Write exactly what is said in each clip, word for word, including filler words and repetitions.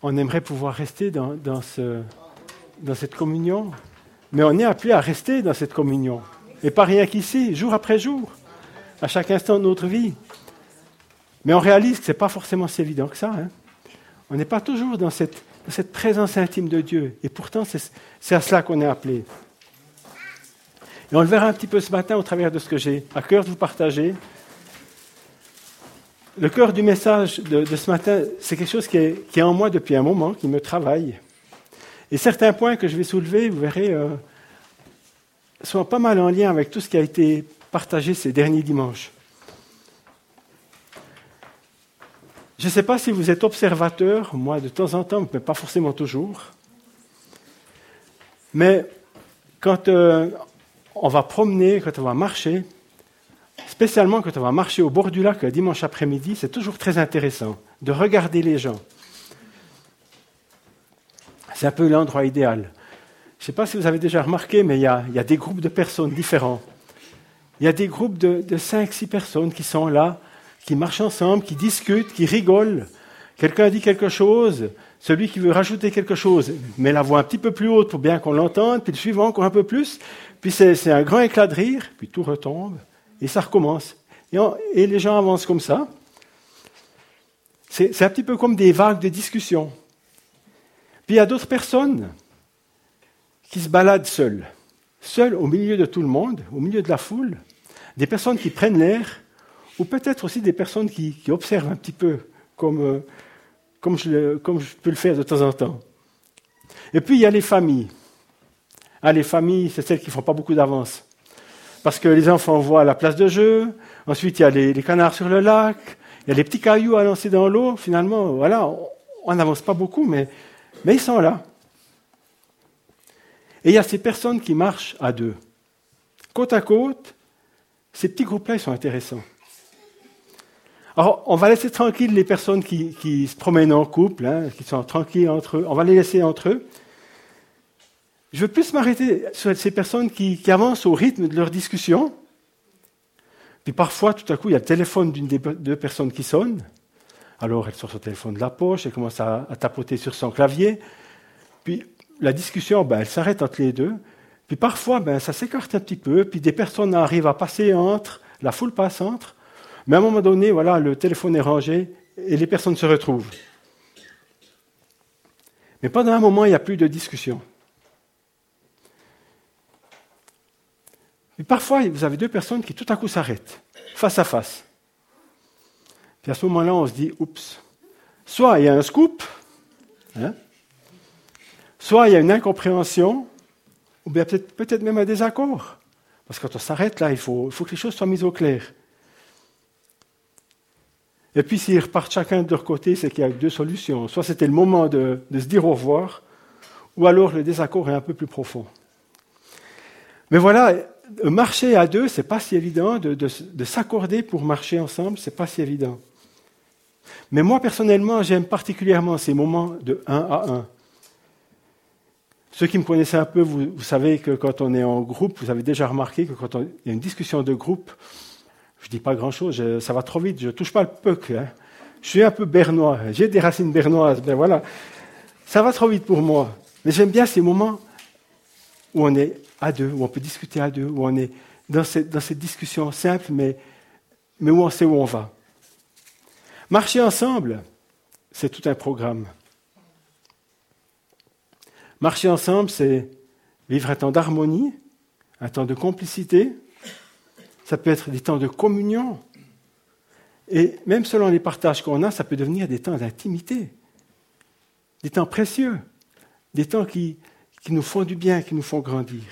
on aimerait pouvoir rester dans, dans, ce, dans cette communion, mais on est appelé à rester dans cette communion. Et pas rien qu'ici, jour après jour, à chaque instant de notre vie. Mais on réalise que ce n'est pas forcément si évident que ça. Hein. On n'est pas toujours dans cette, dans cette présence intime de Dieu. Et pourtant, c'est, c'est à cela qu'on est appelé. Et on le verra un petit peu ce matin au travers de ce que j'ai à cœur de vous partager. Le cœur du message de, de ce matin, c'est quelque chose qui est, qui est en moi depuis un moment, qui me travaille. Et certains points que je vais soulever, vous verrez, euh, sont pas mal en lien avec tout ce qui a été partagé ces derniers dimanches. Je ne sais pas si vous êtes observateur, moi de temps en temps, mais pas forcément toujours. Mais quand euh, on va promener, quand on va marcher, spécialement quand on va marcher au bord du lac le dimanche après-midi, c'est toujours très intéressant de regarder les gens. C'est un peu l'endroit idéal. Je ne sais pas si vous avez déjà remarqué, mais il y a, il y a des groupes de personnes différents. Il y a des groupes de, de cinq six personnes qui sont là, qui marchent ensemble, qui discutent, qui rigolent. Quelqu'un dit quelque chose, celui qui veut rajouter quelque chose met la voix un petit peu plus haute pour bien qu'on l'entende, puis le suivant encore un peu plus, puis c'est, c'est un grand éclat de rire, puis tout retombe, et ça recommence. Et, on, et les gens avancent comme ça. C'est, c'est un petit peu comme des vagues de discussion. Puis il y a d'autres personnes qui se baladent seules, seules au milieu de tout le monde, au milieu de la foule, des personnes qui prennent l'air, ou peut-être aussi des personnes qui, qui observent un petit peu, comme, euh, comme, je le, comme je peux le faire de temps en temps. Et puis il y a les familles. Ah, les familles, c'est celles qui ne font pas beaucoup d'avance. Parce que les enfants voient la place de jeu, ensuite il y a les, les canards sur le lac, il y a les petits cailloux à lancer dans l'eau, finalement, voilà, on n'avance pas beaucoup, mais, mais ils sont là. Et il y a ces personnes qui marchent à deux. Côte à côte, ces petits groupes-là, ils sont intéressants. Alors, on va laisser tranquilles les personnes qui, qui se promènent en couple, hein, qui sont tranquilles entre eux, on va les laisser entre eux. Je veux plus m'arrêter sur ces personnes qui, qui avancent au rythme de leur discussion. Puis parfois, tout à coup, il y a le téléphone d'une des deux personnes qui sonne. Alors, elle sort son téléphone de la poche, elle commence à, à tapoter sur son clavier. Puis, la discussion, ben, elle s'arrête entre les deux. Puis parfois, ben, ça s'écarte un petit peu. Puis des personnes arrivent à passer entre, la foule passe entre. Mais à un moment donné, voilà, le téléphone est rangé et les personnes se retrouvent. Mais pendant un moment, il n'y a plus de discussion. Et parfois, vous avez deux personnes qui tout à coup s'arrêtent, face à face. Puis à ce moment-là, on se dit, oups, soit il y a un scoop, hein, soit il y a une incompréhension, ou bien peut-être, peut-être même un désaccord. Parce que quand on s'arrête là, il faut, il faut que les choses soient mises au clair. Et puis s'ils repartent chacun de leur côté, c'est qu'il y a deux solutions. Soit c'était le moment de, de se dire au revoir, ou alors le désaccord est un peu plus profond. Mais voilà, marcher à deux, c'est pas si évident, de, de, de s'accorder pour marcher ensemble, c'est pas si évident. Mais moi, personnellement, j'aime particulièrement ces moments de un à un. Ceux qui me connaissent un peu, vous, vous savez que quand on est en groupe, vous avez déjà remarqué que quand on, il y a une discussion de groupe, je ne dis pas grand-chose, je, ça va trop vite, je ne touche pas le puck. Hein. Je suis un peu bernois, j'ai des racines bernoises, ben voilà. Ça va trop vite pour moi. Mais j'aime bien ces moments où on est à deux, où on peut discuter à deux, où on est dans cette, dans cette discussion simple, mais, mais où on sait où on va. Marcher ensemble, c'est tout un programme. Marcher ensemble, c'est vivre un temps d'harmonie, un temps de complicité. Ça peut être des temps de communion. Et même selon les partages qu'on a, ça peut devenir des temps d'intimité, des temps précieux, des temps qui, qui nous font du bien, qui nous font grandir.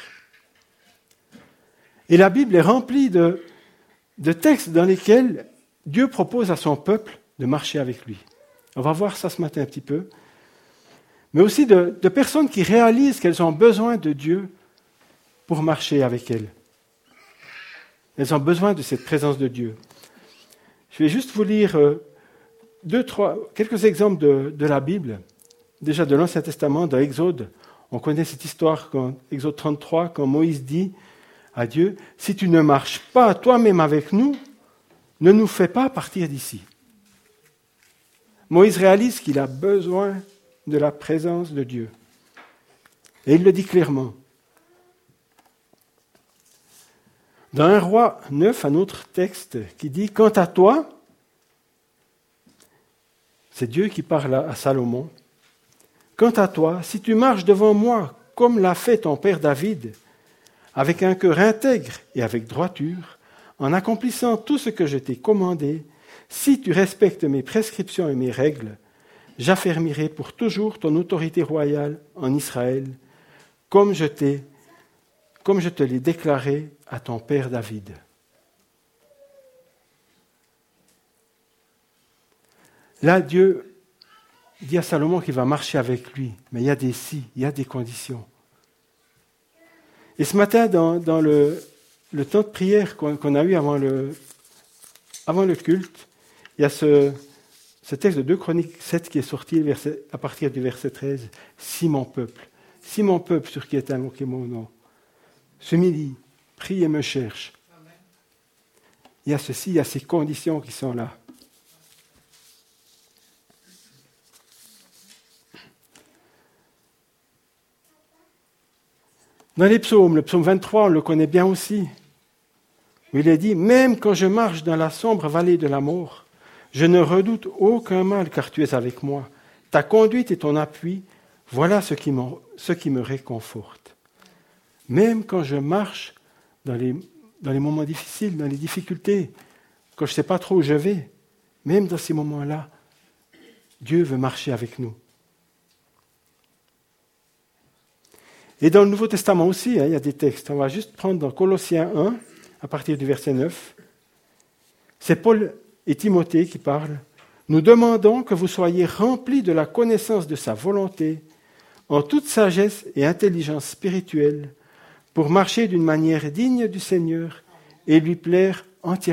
Et la Bible est remplie de, de textes dans lesquels Dieu propose à son peuple de marcher avec lui. On va voir ça ce matin un petit peu. Mais aussi de, de personnes qui réalisent qu'elles ont besoin de Dieu pour marcher avec elles. Elles ont besoin de cette présence de Dieu. Je vais juste vous lire euh, deux, trois, quelques exemples de, de la Bible, déjà de l'Ancien Testament, dans Exode. On connaît cette histoire, quand, Exode trente-trois, quand Moïse dit à Dieu, « Si tu ne marches pas toi-même avec nous, ne nous fais pas partir d'ici. » Moïse réalise qu'il a besoin de la présence de Dieu. Et il le dit clairement. Dans un roi neuf, un autre texte qui dit « Quant à toi », c'est Dieu qui parle à Salomon, « Quant à toi, si tu marches devant moi comme l'a fait ton père David, avec un cœur intègre et avec droiture, en accomplissant tout ce que je t'ai commandé, si tu respectes mes prescriptions et mes règles, j'affermirai pour toujours ton autorité royale en Israël, comme je t'ai, comme je te l'ai déclaré à ton père David. » Là, Dieu dit à Salomon qu'il va marcher avec lui, mais il y a des si, il y a des conditions. Et ce matin, dans, dans le, le temps de prière qu'on, qu'on a eu avant le, avant le culte, il y a ce, ce texte de deux Chroniques sept qui est sorti verset, à partir du verset treize. « Si mon peuple, si mon peuple sur qui est invoqué mon nom, se midi, prie et me cherche. » Il y a ceci, il y a ces conditions qui sont là. Dans les psaumes, le psaume vingt-trois, on le connaît bien aussi, où il est dit « Même quand je marche dans la sombre vallée de la mort, je ne redoute aucun mal car tu es avec moi. Ta conduite et ton appui, voilà ce qui, ce qui me réconforte. » Même quand je marche dans les, dans les moments difficiles, dans les difficultés, quand je ne sais pas trop où je vais, même dans ces moments-là, Dieu veut marcher avec nous. Et dans le Nouveau Testament aussi, hein, il y a des textes. On va juste prendre dans Colossiens un, à partir du verset neuf. C'est Paul et Timothée qui parlent. « Nous demandons que vous soyez remplis de la connaissance de sa volonté, en toute sagesse et intelligence spirituelle, pour marcher d'une manière digne du Seigneur et lui plaire entièrement. »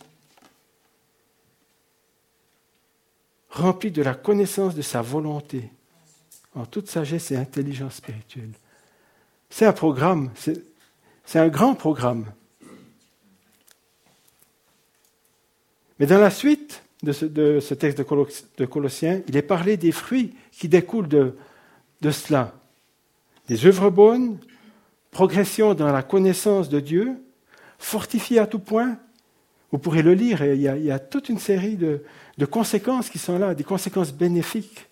Remplis de la connaissance de sa volonté, en toute sagesse et intelligence spirituelle. C'est un programme, c'est, c'est un grand programme. Mais dans la suite de ce, de ce texte de, Coloss, de Colossiens, il est parlé des fruits qui découlent de, de cela. Des œuvres bonnes, progression dans la connaissance de Dieu, fortifié à tout point. Vous pourrez le lire, il y a, il y a toute une série de, de conséquences qui sont là, des conséquences bénéfiques.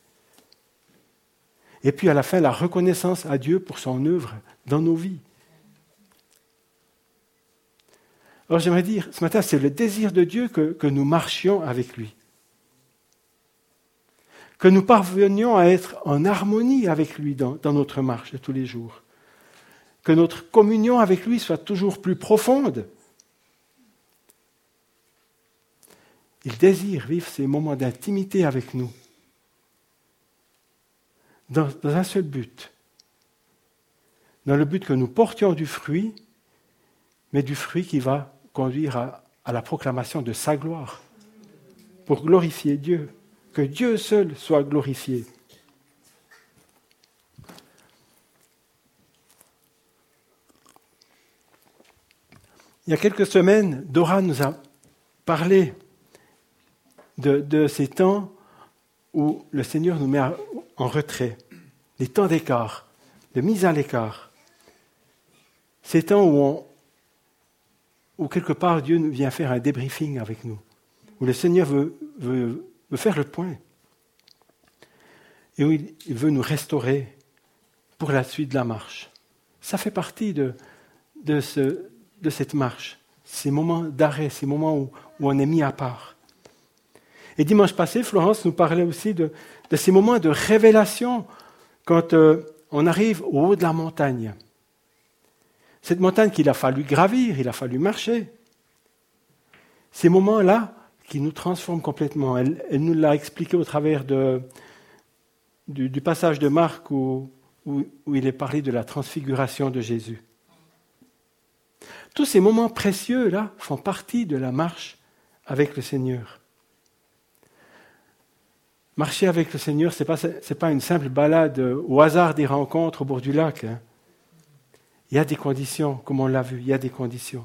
Et puis à la fin, la reconnaissance à Dieu pour son œuvre dans nos vies. Alors j'aimerais dire, ce matin, c'est le désir de Dieu que, que nous marchions avec lui. Que nous parvenions à être en harmonie avec lui dans, dans notre marche de tous les jours. Que notre communion avec lui soit toujours plus profonde. Il désire vivre ces moments d'intimité avec nous. Dans, dans un seul but. Dans le but que nous portions du fruit, mais du fruit qui va conduire à, à la proclamation de sa gloire, pour glorifier Dieu, que Dieu seul soit glorifié. Il y a quelques semaines, Dora nous a parlé de, de ces temps où le Seigneur nous met en retrait, des temps d'écart, de mise à l'écart. Ces temps où, on, où quelque part Dieu vient faire un débriefing avec nous, où le Seigneur veut, veut, veut faire le point, et où il, il veut nous restaurer pour la suite de la marche. Ça fait partie de, de, ce, de cette marche, ces moments d'arrêt, ces moments où, où on est mis à part. Et dimanche passé, Florence nous parlait aussi de, de ces moments de révélation quand euh, on arrive au haut de la montagne. Cette montagne qu'il a fallu gravir, il a fallu marcher. Ces moments-là qui nous transforment complètement. Elle, elle nous l'a expliqué au travers de, du, du passage de Marc où, où, où il est parlé de la transfiguration de Jésus. Tous ces moments précieux-là font partie de la marche avec le Seigneur. Marcher avec le Seigneur, ce n'est pas, c'est pas une simple balade au hasard des rencontres au bord du lac. Hein. Il y a des conditions, comme on l'a vu, il y a des conditions.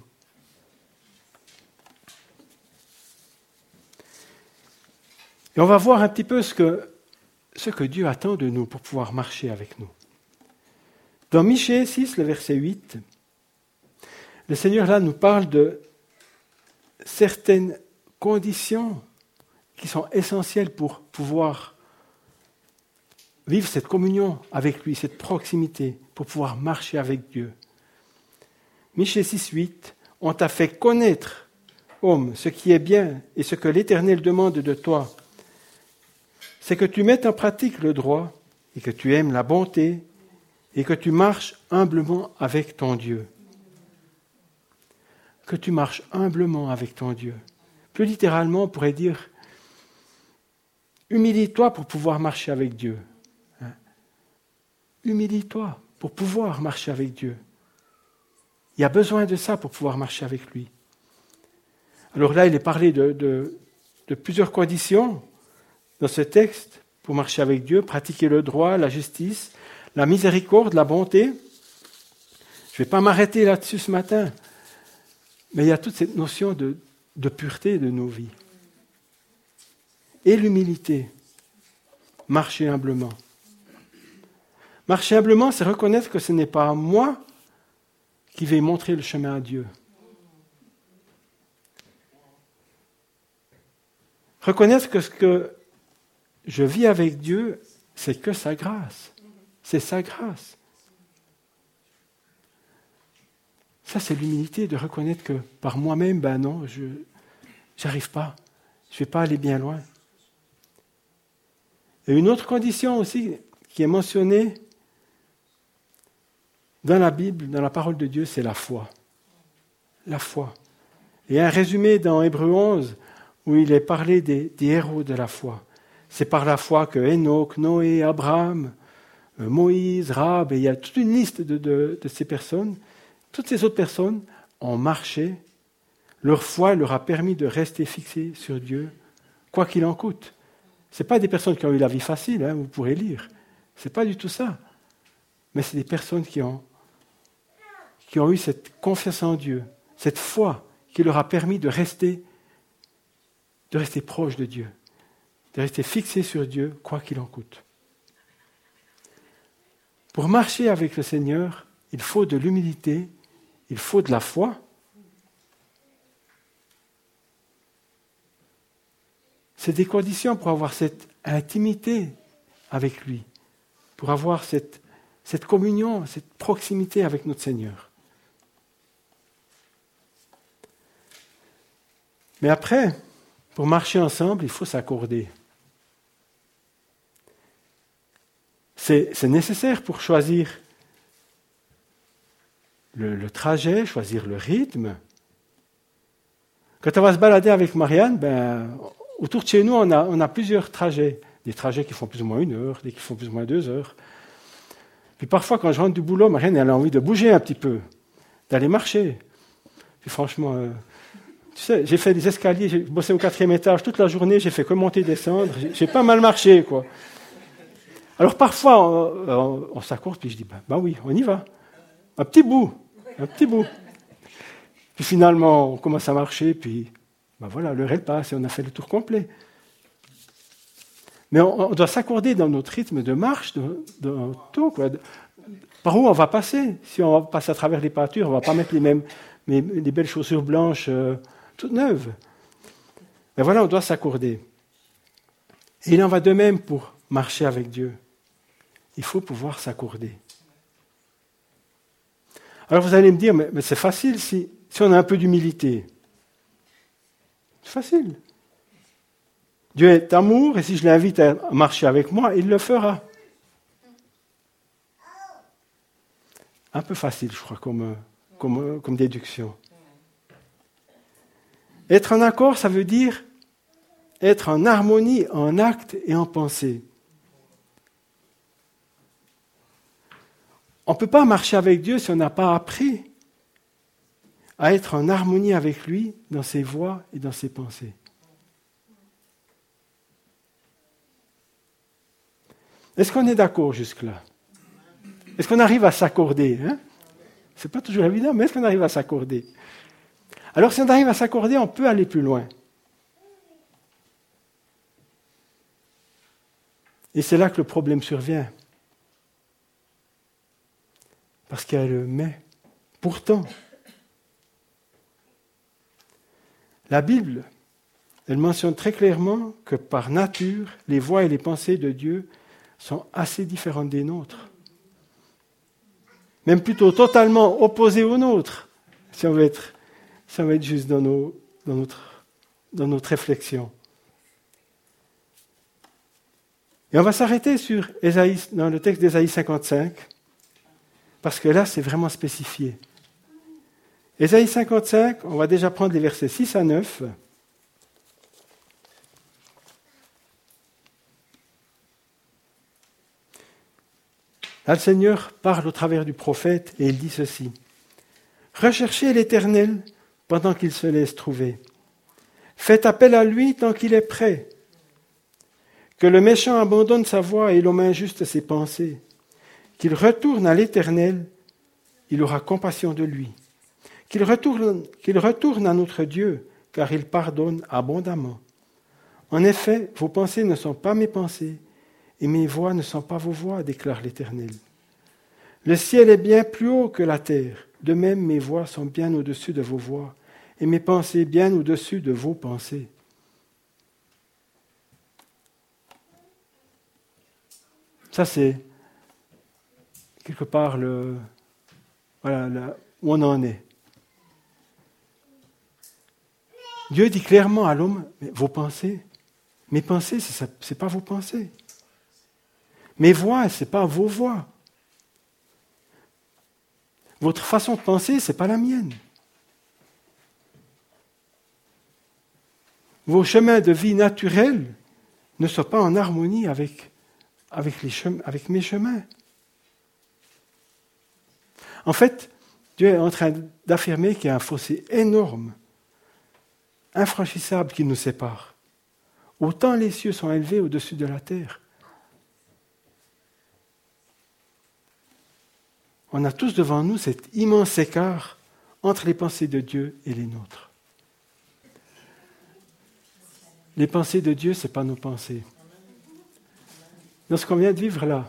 Et on va voir un petit peu ce que, ce que Dieu attend de nous pour pouvoir marcher avec nous. Dans Michée six, le verset huit, le Seigneur là nous parle de certaines conditions qui sont essentielles pour pouvoir vivre cette communion avec lui, cette proximité, pour pouvoir marcher avec Dieu. Michée six, huit, on t'a fait connaître, homme, ce qui est bien et ce que l'Éternel demande de toi. C'est que tu mettes en pratique le droit et que tu aimes la bonté et que tu marches humblement avec ton Dieu. Que tu marches humblement avec ton Dieu. Plus littéralement, on pourrait dire humilie-toi pour pouvoir marcher avec Dieu. Hein? Humilie-toi pour pouvoir marcher avec Dieu. Il y a besoin de ça pour pouvoir marcher avec lui. Alors là, il est parlé de, de, de plusieurs conditions dans ce texte pour marcher avec Dieu, pratiquer le droit, la justice, la miséricorde, la bonté. Je ne vais pas m'arrêter là-dessus ce matin, mais il y a toute cette notion de, de pureté de nos vies. Et l'humilité, marcher humblement. Marcher humblement, c'est reconnaître que ce n'est pas moi qui vais montrer le chemin à Dieu. Reconnaître que ce que je vis avec Dieu, c'est que sa grâce. C'est sa grâce. Ça, c'est l'humilité de reconnaître que par moi-même, ben non, je n'arrive pas. Je ne vais pas aller bien loin. Et une autre condition aussi qui est mentionnée dans la Bible, dans la parole de Dieu, c'est la foi. La foi. Et un résumé dans Hébreux onze, où il est parlé des, des héros de la foi. C'est par la foi que Enoch, Noé, Abraham, Moïse, Rahab, et il y a toute une liste de, de, de ces personnes, toutes ces autres personnes ont marché. Leur foi leur a permis de rester fixés sur Dieu, quoi qu'il en coûte. Ce n'est pas des personnes qui ont eu la vie facile, hein, vous pourrez lire. Ce n'est pas du tout ça. Mais c'est des personnes qui ont, qui ont eu cette confiance en Dieu, cette foi qui leur a permis de rester, de rester proches de Dieu, de rester fixés sur Dieu, quoi qu'il en coûte. Pour marcher avec le Seigneur, il faut de l'humilité, il faut de la foi. C'est des conditions pour avoir cette intimité avec lui, pour avoir cette, cette communion, cette proximité avec notre Seigneur. Mais après, pour marcher ensemble, il faut s'accorder. C'est, c'est nécessaire pour choisir le, le trajet, choisir le rythme. Quand on va se balader avec Marianne, ben, autour de chez nous, on a, on a plusieurs trajets. Des trajets qui font plus ou moins une heure, des qui font plus ou moins deux heures. Puis parfois, quand je rentre du boulot, Marianne elle a envie de bouger un petit peu, d'aller marcher. Puis franchement, euh, tu sais, j'ai fait des escaliers, j'ai bossé au quatrième étage toute la journée, j'ai fait que monter et descendre, j'ai, j'ai pas mal marché, quoi. Alors parfois, on, on, on s'accorde, puis je dis, ben, ben oui, on y va. Un petit bout, un petit bout. Puis finalement, on commence à marcher, puis ben voilà, l'heure elle passe et on a fait le tour complet. Mais on, on doit s'accorder dans notre rythme de marche, de, de tout, quoi. De, par où on va passer. Si on passe à travers les pâtures, on ne va pas mettre les mêmes, les, les belles chaussures blanches euh, toutes neuves. Mais voilà, on doit s'accorder. Et il en va de même pour marcher avec Dieu. Il faut pouvoir s'accorder. Alors vous allez me dire, mais, mais c'est facile si, si on a un peu d'humilité. C'est facile. Dieu est amour, et si je l'invite à marcher avec moi, il le fera. Un peu facile, je crois, comme, comme, comme déduction. Être en accord, ça veut dire être en harmonie en acte et en pensée. On ne peut pas marcher avec Dieu si on n'a pas appris à être en harmonie avec lui dans ses voies et dans ses pensées. Est-ce qu'on est d'accord jusque-là? Est-ce qu'on arrive à s'accorder, hein? Ce n'est pas toujours évident, mais est-ce qu'on arrive à s'accorder? Alors si on arrive à s'accorder, on peut aller plus loin. Et c'est là que le problème survient. Parce qu'il y a le mais. Pourtant, la Bible, elle mentionne très clairement que par nature, les voies et les pensées de Dieu sont assez différentes des nôtres. Même plutôt totalement opposées aux nôtres, si on veut être, si on veut être juste dans, nos, dans, notre, dans notre réflexion. Et on va s'arrêter sur Ésaïe, dans le texte d'Ésaïe cinquante-cinq, parce que là, c'est vraiment spécifié. Ésaïe cinquante-cinq, on va déjà prendre les versets six à neuf. Là, le Seigneur parle au travers du prophète et il dit ceci. « Recherchez l'Éternel pendant qu'il se laisse trouver. Faites appel à lui tant qu'il est prêt. Que le méchant abandonne sa voie et l'homme injuste ses pensées. Qu'il retourne à l'Éternel, il aura compassion de lui. Qu'il retourne, qu'il retourne à notre Dieu, car il pardonne abondamment. En effet, vos pensées ne sont pas mes pensées, et mes voix ne sont pas vos voix, déclare l'Éternel. Le ciel est bien plus haut que la terre, de même mes voix sont bien au-dessus de vos voix, et mes pensées bien au-dessus de vos pensées. » Ça, c'est quelque part le, voilà, là, où on en est. Dieu dit clairement à l'homme, mais vos pensées, mes pensées, ce n'est pas vos pensées. Mes voix, ce n'est pas vos voix. Votre façon de penser, ce n'est pas la mienne. Vos chemins de vie naturels ne sont pas en harmonie avec, avec, les chemins, avec mes chemins. En fait, Dieu est en train d'affirmer qu'il y a un fossé énorme, infranchissable qui nous sépare. Autant les cieux sont élevés au-dessus de la terre. On a tous devant nous cet immense écart entre les pensées de Dieu et les nôtres. Les pensées de Dieu, ce n'est pas nos pensées. Dans ce qu'on vient de vivre là,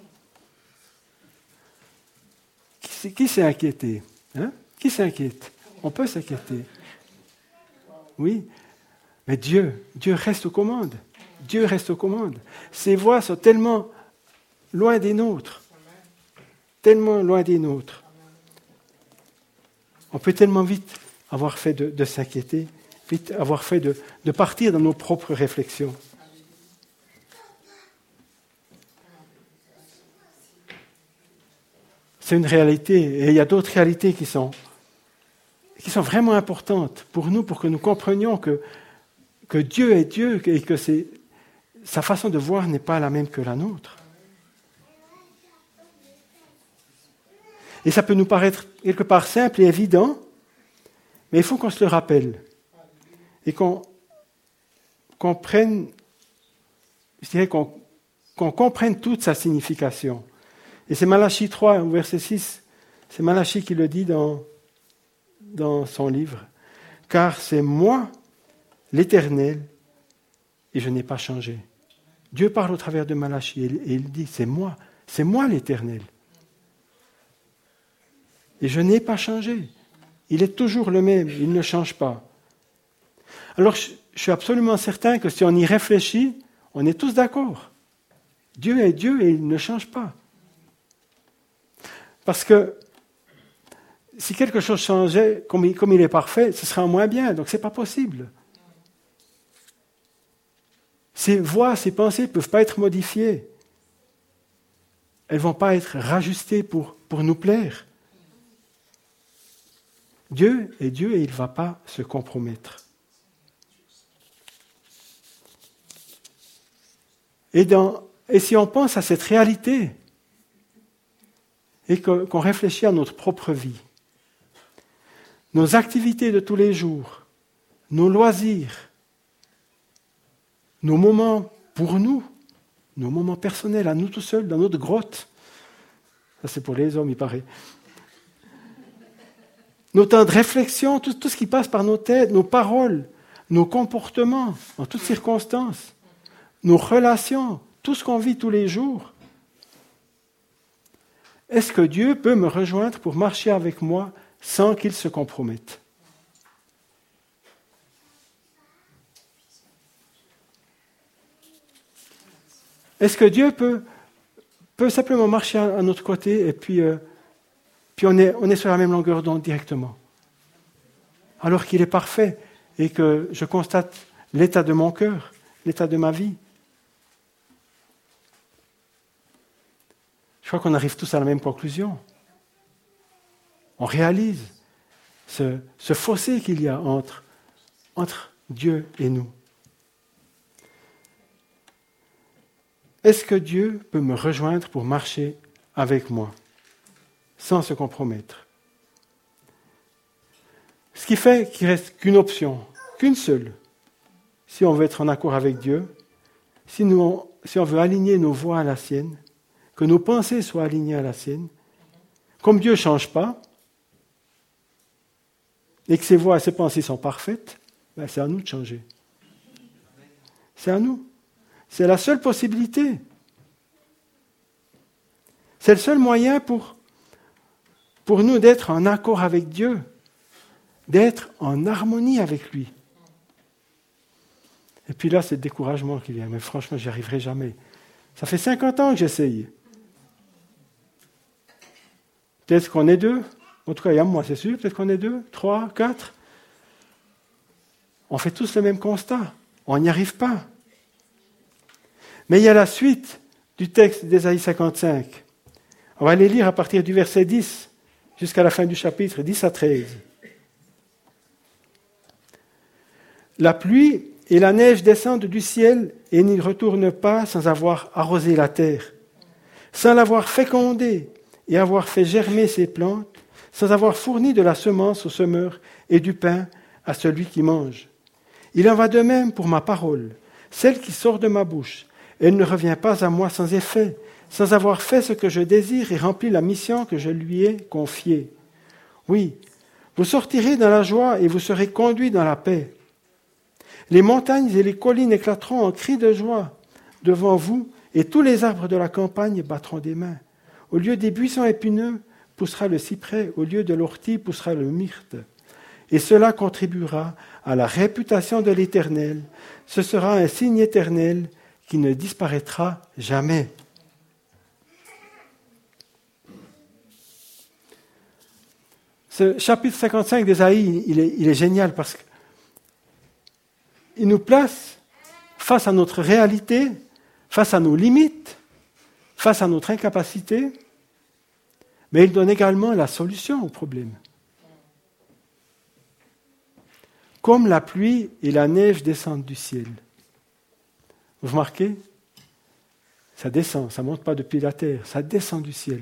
qui, qui s'est inquiété hein? Qui s'inquiète? On peut s'inquiéter. Oui, mais Dieu, Dieu reste aux commandes. Dieu reste aux commandes. Ses voix sont tellement loin des nôtres. Tellement loin des nôtres. On peut tellement vite avoir fait de, de s'inquiéter, vite avoir fait de, de partir dans nos propres réflexions. C'est une réalité, et il y a d'autres réalités qui sont, qui sont vraiment importantes pour nous, pour que nous comprenions que, que Dieu est Dieu et que c'est, sa façon de voir n'est pas la même que la nôtre. Et ça peut nous paraître quelque part simple et évident, mais il faut qu'on se le rappelle et qu'on, qu'on prenne, je dirais qu'on, qu'on comprenne toute sa signification. Et c'est Malachie trois, verset six, c'est Malachie qui le dit dans, dans son livre. « Car c'est moi, l'Éternel, et je n'ai pas changé. » Dieu parle au travers de Malachie et il dit « C'est moi, c'est moi l'Éternel. » Et je n'ai pas changé. Il est toujours le même, il ne change pas. Alors, je, je suis absolument certain que si on y réfléchit, on est tous d'accord. Dieu est Dieu et il ne change pas. Parce que si quelque chose changeait, comme il, comme il est parfait, ce serait en moins bien, donc ce n'est pas possible. Ses voix, ses pensées ne peuvent pas être modifiées. Elles ne vont pas être rajustées pour, pour nous plaire. Dieu est Dieu et il ne va pas se compromettre. Et, dans, et si on pense à cette réalité et que, qu'on réfléchit à notre propre vie, nos activités de tous les jours, nos loisirs, nos moments pour nous, nos moments personnels, à nous tout seuls, dans notre grotte, ça c'est pour les hommes, il paraît. Nos temps de réflexion, tout, tout ce qui passe par nos têtes, nos paroles, nos comportements, en toutes circonstances, nos relations, tout ce qu'on vit tous les jours, est-ce que Dieu peut me rejoindre pour marcher avec moi sans qu'il se compromette? Est-ce que Dieu peut, peut simplement marcher à notre côté et puis, euh, puis on, est, on est sur la même longueur d'onde directement? Alors qu'il est parfait et que je constate l'état de mon cœur, l'état de ma vie. Je crois qu'on arrive tous à la même conclusion. On réalise ce, ce fossé qu'il y a entre, entre Dieu et nous. Est-ce que Dieu peut me rejoindre pour marcher avec moi, sans se compromettre? Ce qui fait qu'il ne reste qu'une option, qu'une seule. Si on veut être en accord avec Dieu, si, nous, si on veut aligner nos voies à la sienne, que nos pensées soient alignées à la sienne, comme Dieu ne change pas, et que ses voies et ses pensées sont parfaites, ben c'est à nous de changer. C'est à nous. C'est la seule possibilité. C'est le seul moyen pour, pour nous d'être en accord avec Dieu, d'être en harmonie avec lui. Et puis là, c'est le découragement qui vient. Mais franchement, j'y arriverai jamais. Ça fait cinquante ans que j'essaye. Peut-être qu'on est deux. En tout cas, il y a moi, c'est sûr. Peut-être qu'on est deux, trois, quatre. On fait tous le même constat. On n'y arrive pas. Mais il y a la suite du texte d'Ésaïe cinquante-cinq. On va les lire à partir du verset dix jusqu'à la fin du chapitre, dix à treize. La pluie et la neige descendent du ciel et n'y retournent pas sans avoir arrosé la terre, sans l'avoir fécondée et avoir fait germer ses plantes, sans avoir fourni de la semence au semeur et du pain à celui qui mange. Il en va de même pour ma parole, celle qui sort de ma bouche. Elle ne revient pas à moi sans effet, sans avoir fait ce que je désire et rempli la mission que je lui ai confiée. Oui, vous sortirez dans la joie et vous serez conduits dans la paix. Les montagnes et les collines éclateront en cris de joie devant vous, et tous les arbres de la campagne battront des mains. Au lieu des buissons épineux poussera le cyprès, au lieu de l'ortie poussera le myrte. Et cela contribuera à la réputation de l'Éternel. Ce sera un signe éternel qui ne disparaîtra jamais. Ce chapitre cinquante-cinq d'Ésaïe, il est, il est génial parce qu'il nous place face à notre réalité, face à nos limites, face à notre incapacité, mais il donne également la solution au problème. Comme la pluie et la neige descendent du ciel. Vous remarquez? Ça descend, ça ne monte pas depuis la terre, ça descend du ciel.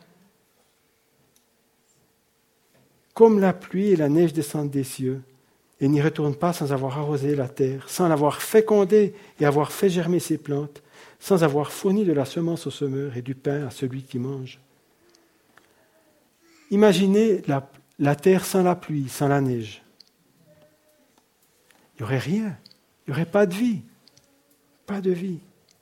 Comme la pluie et la neige descendent des cieux, et n'y retournent pas sans avoir arrosé la terre, sans l'avoir fécondée et avoir fait germer ses plantes, sans avoir fourni de la semence au semeur et du pain à celui qui mange. Imaginez la, la terre sans la pluie, sans la neige. Il n'y aurait rien, il n'y aurait pas de vie. Pas de vie.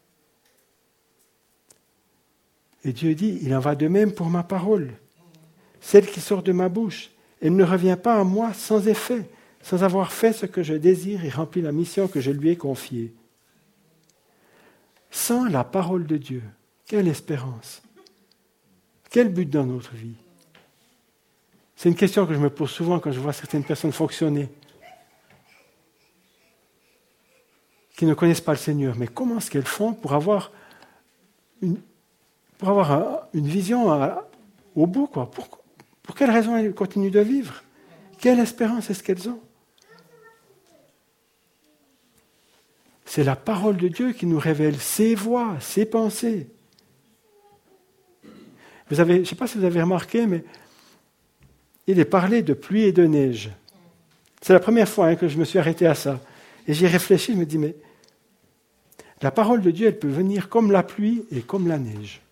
Et Dieu dit, il en va de même pour ma parole, celle qui sort de ma bouche. Elle ne revient pas à moi sans effet, sans avoir fait ce que je désire et rempli la mission que je lui ai confiée. Sans la parole de Dieu, quelle espérance, quel but dans notre vie? C'est une question que je me pose souvent quand je vois certaines personnes fonctionner, qui ne connaissent pas le Seigneur. Mais comment est-ce qu'elles font pour avoir une, pour avoir un, une vision à, au bout, quoi? Pour, pour quelles raisons elles continuent de vivre? Quelle espérance est-ce qu'elles ont? C'est la parole de Dieu qui nous révèle ses voies, ses pensées. Vous avez, je ne sais pas si vous avez remarqué, mais il est parlé de pluie et de neige. C'est la première fois hein, que je me suis arrêté à ça. Et j'y ai réfléchi, je me dis, mais la parole de Dieu, elle peut venir comme la pluie et comme la neige.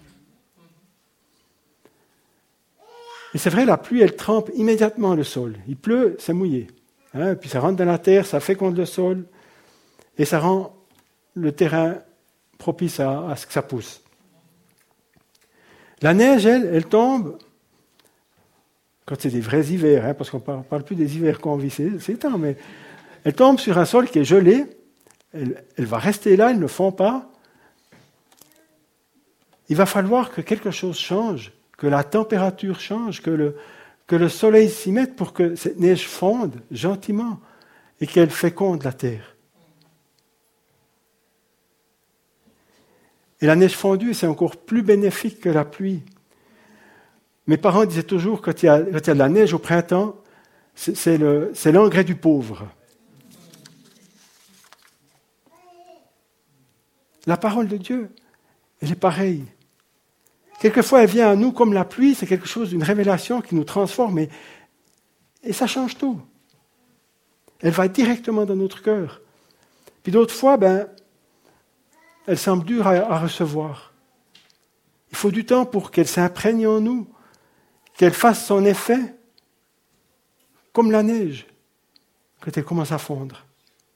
Et c'est vrai, la pluie, elle trempe immédiatement le sol. Il pleut, c'est mouillé. Hein, puis ça rentre dans la terre, ça féconde le sol, et ça rend le terrain propice à, à ce que ça pousse. La neige, elle, elle tombe quand c'est des vrais hivers, hein, parce qu'on ne parle, parle plus des hivers qu'on vit ces, ces temps, mais elle tombe sur un sol qui est gelé, elle, elle va rester là, elle ne fond pas. Il va falloir que quelque chose change, que la température change, que le, que le soleil s'y mette pour que cette neige fonde gentiment et qu'elle féconde la terre. Et la neige fondue, c'est encore plus bénéfique que la pluie. Mes parents disaient toujours, quand il y a, quand il y a de la neige au printemps, c'est, c'est, le, c'est l'engrais du pauvre. La parole de Dieu, elle est pareille. Quelquefois, elle vient à nous comme la pluie, c'est quelque chose, une révélation qui nous transforme, et, et ça change tout. Elle va directement dans notre cœur. Puis d'autres fois, ben, elle semble dure à, à recevoir. Il faut du temps pour qu'elle s'imprègne en nous, qu'elle fasse son effet, comme la neige, quand elle commence à fondre.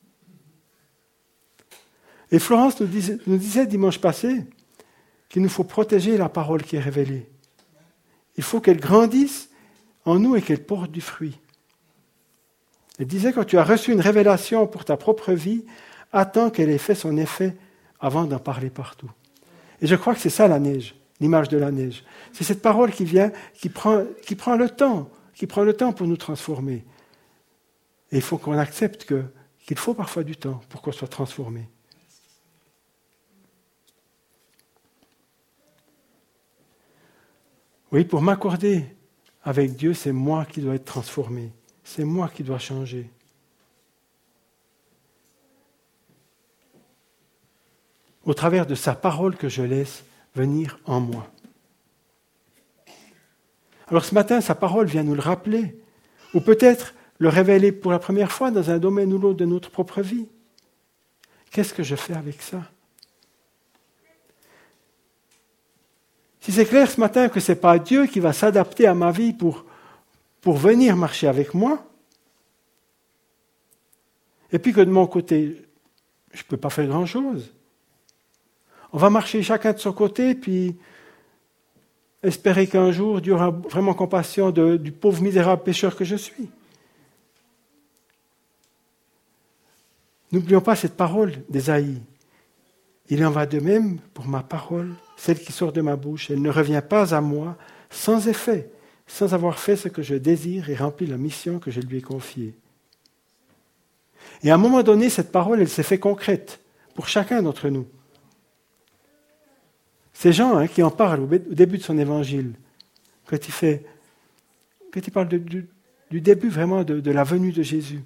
Et Florence nous disait, nous disait dimanche passé qu'il nous faut protéger la parole qui est révélée. Il faut qu'elle grandisse en nous et qu'elle porte du fruit. Elle disait, quand tu as reçu une révélation pour ta propre vie, attends qu'elle ait fait son effet avant d'en parler partout. Et je crois que c'est ça la neige, l'image de la neige. C'est cette parole qui vient, qui prend, qui prend le temps, qui prend le temps pour nous transformer. Et il faut qu'on accepte que, qu'il faut parfois du temps pour qu'on soit transformé. Oui, pour m'accorder avec Dieu, c'est moi qui dois être transformé. C'est moi qui dois changer. Au travers de sa parole que je laisse venir en moi. Alors ce matin, sa parole vient nous le rappeler, ou peut-être le révéler pour la première fois dans un domaine ou l'autre de notre propre vie. Qu'est-ce que je fais avec ça ? Si c'est clair ce matin que ce n'est pas Dieu qui va s'adapter à ma vie pour, pour venir marcher avec moi, et puis que de mon côté, je ne peux pas faire grand-chose. On va marcher chacun de son côté, puis espérer qu'un jour Dieu aura vraiment compassion de, du pauvre misérable pécheur que je suis. N'oublions pas cette parole d'Ésaïe. Il en va de même pour ma parole, celle qui sort de ma bouche. Elle ne revient pas à moi sans effet, sans avoir fait ce que je désire et rempli la mission que je lui ai confiée. Et à un moment donné, cette parole, elle s'est fait concrète pour chacun d'entre nous. C'est Jean hein, qui en parle au début de son évangile, quand il, fait, quand il parle de, du, du début vraiment de, de la venue de Jésus.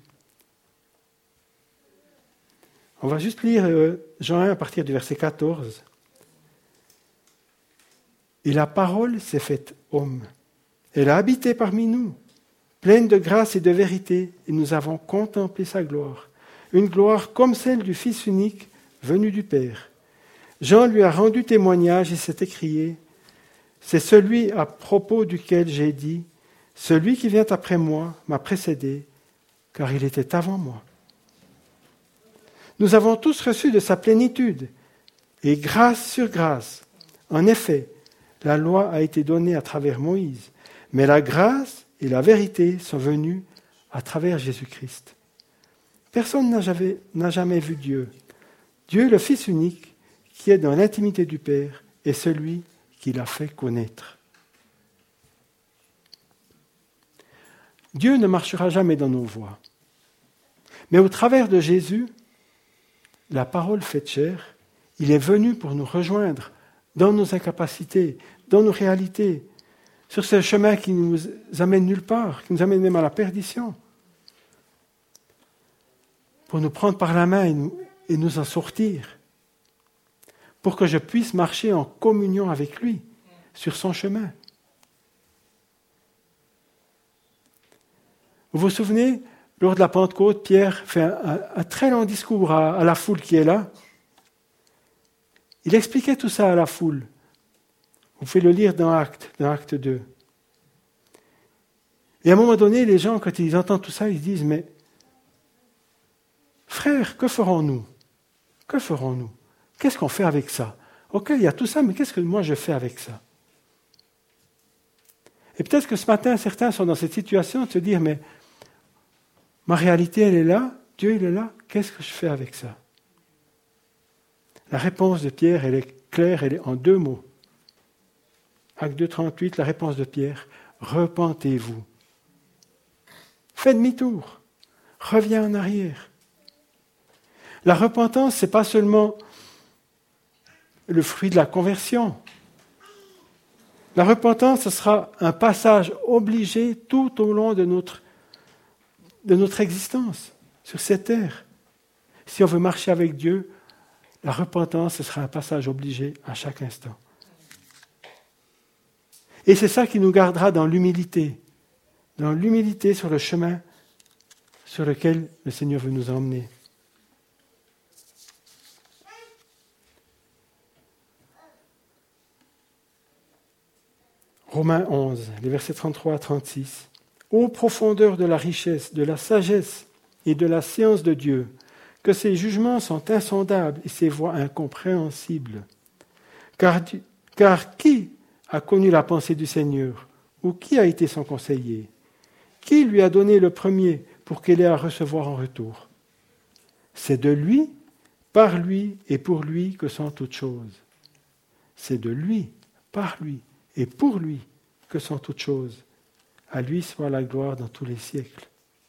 On va juste lire euh, Jean un à partir du verset quatorze. Et la parole s'est faite homme. Elle a habité parmi nous, pleine de grâce et de vérité, et nous avons contemplé sa gloire. Une gloire comme celle du Fils unique venu du Père. Jean lui a rendu témoignage et s'est écrié, c'est celui à propos duquel j'ai dit, celui qui vient après moi m'a précédé, car il était avant moi. Nous avons tous reçu de sa plénitude, et grâce sur grâce. En effet, la loi a été donnée à travers Moïse, mais la grâce et la vérité sont venues à travers Jésus-Christ. Personne n'a jamais, n'a jamais vu Dieu. Dieu, le Fils unique, qui est dans l'intimité du Père, est celui qui l'a fait connaître. Dieu ne marchera jamais dans nos voies. Mais au travers de Jésus, la parole faite chair, il est venu pour nous rejoindre dans nos incapacités, dans nos réalités, sur ce chemin qui ne nous amène nulle part, qui nous amène même à la perdition, pour nous prendre par la main et nous, et nous en sortir, pour que je puisse marcher en communion avec lui, sur son chemin. Vous vous souvenez, lors de la Pentecôte, Pierre fait un, un, un très long discours à, à la foule qui est là. Il expliquait tout ça à la foule. Vous pouvez le lire dans Actes, dans Acte deux. Et à un moment donné, les gens, quand ils entendent tout ça, ils se disent, mais frères, que ferons-nous ? Que ferons-nous ? qu'est-ce qu'on fait avec ça? Ok, il y a tout ça, mais qu'est-ce que moi je fais avec ça? Et peut-être que ce matin, certains sont dans cette situation de se dire, mais ma réalité, elle est là, Dieu, il est là, qu'est-ce que je fais avec ça? La réponse de Pierre, elle est claire, elle est en deux mots. Acte deux, trente-huit, la réponse de Pierre, repentez-vous. Fais demi-tour, reviens en arrière. La repentance, ce n'est pas seulement le fruit de la conversion. La repentance, ce sera un passage obligé tout au long de notre, de notre existence sur cette terre. Si on veut marcher avec Dieu, la repentance, ce sera un passage obligé à chaque instant. Et c'est ça qui nous gardera dans l'humilité, dans l'humilité sur le chemin sur lequel le Seigneur veut nous emmener. Romains onze, les versets trente-trois à trente-six. Ô profondeur de la richesse, de la sagesse et de la science de Dieu, que ses jugements sont insondables et ses voies incompréhensibles. Car, car qui a connu la pensée du Seigneur, ou qui a été son conseiller? Qui lui a donné le premier pour qu'il ait à recevoir en retour? C'est de lui, par lui et pour lui que sont toutes choses. C'est de lui, par lui et pour lui que sont toutes choses. À lui soit la gloire dans tous les siècles.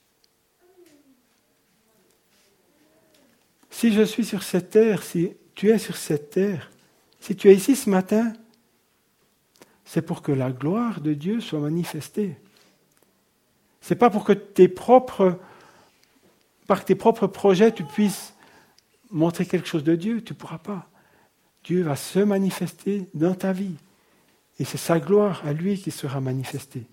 Si je suis sur cette terre, si tu es sur cette terre, si tu es ici ce matin, c'est pour que la gloire de Dieu soit manifestée. Ce n'est pas pour que tes propres, par tes propres projets, tu puisses montrer quelque chose de Dieu. Tu ne pourras pas. Dieu va se manifester dans ta vie. Et c'est sa gloire à lui qui sera manifestée.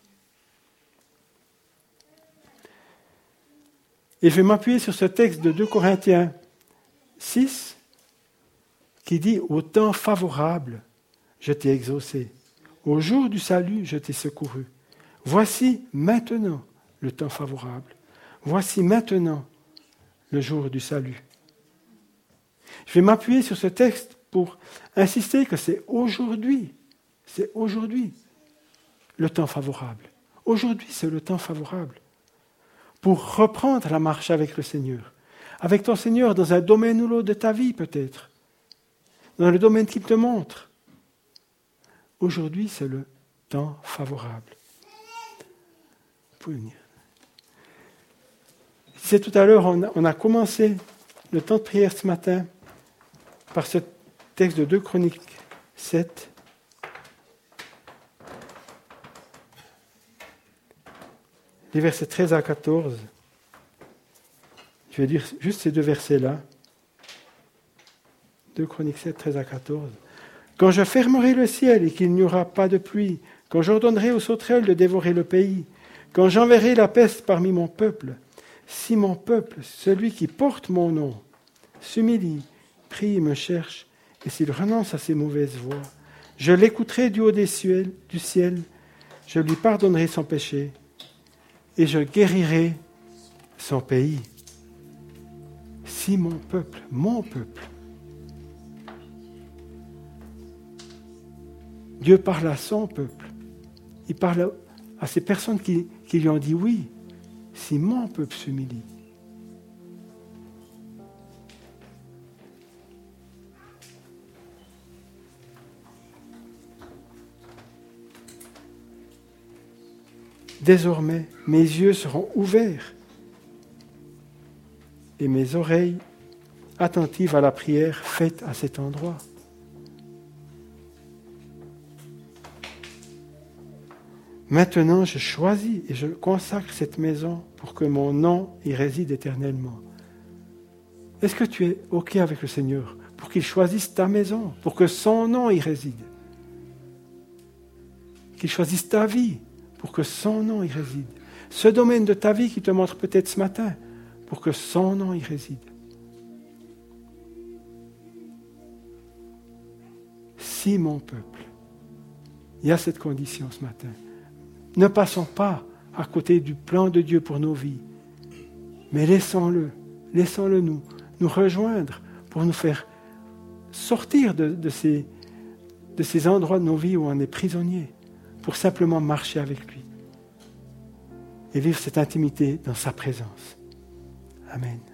Et je vais m'appuyer sur ce texte de deux Corinthiens six qui dit « Au temps favorable, je t'ai exaucé. Au jour du salut, je t'ai secouru. Voici maintenant le temps favorable. Voici maintenant le jour du salut. » Je vais m'appuyer sur ce texte pour insister que c'est aujourd'hui, c'est aujourd'hui le temps favorable. Aujourd'hui, c'est le temps favorable pour reprendre la marche avec le Seigneur. Avec ton Seigneur dans un domaine ou l'autre de ta vie peut-être. Dans le domaine qu'il te montre. Aujourd'hui, c'est le temps favorable. Vous pouvez venir. C'est tout à l'heure, on a, on a commencé le temps de prière ce matin par ce texte de deux Chroniques sept. Les versets treize à quatorze. Je vais dire juste ces deux versets-là. deux Chroniques sept, treize à quatorze. Quand je fermerai le ciel et qu'il n'y aura pas de pluie, quand j'ordonnerai aux sauterelles de dévorer le pays, quand j'enverrai la peste parmi mon peuple, si mon peuple, celui qui porte mon nom, s'humilie, prie et me cherche, et s'il renonce à ses mauvaises voies, je l'écouterai du haut des cieux, du ciel, je lui pardonnerai son péché, et je guérirai son pays. Si mon peuple, mon peuple, Dieu parle à son peuple. Il parle à ces personnes qui, qui lui ont dit oui, si mon peuple s'humilie. Désormais, mes yeux seront ouverts et mes oreilles attentives à la prière faite à cet endroit. Maintenant, je choisis et je consacre cette maison pour que mon nom y réside éternellement. Est-ce que tu es OK avec le Seigneur pour qu'il choisisse ta maison, pour que son nom y réside? Qu'il choisisse ta vie pour que son nom y réside. Ce domaine de ta vie qui te montre peut-être ce matin, pour que son nom y réside. Si mon peuple, il y a cette condition ce matin. Ne passons pas à côté du plan de Dieu pour nos vies, mais laissons-le, laissons-le nous, nous rejoindre pour nous faire sortir de, de, ces, de ces endroits de nos vies où on est prisonnier pour simplement marcher avec lui et vivre cette intimité dans sa présence. Amen.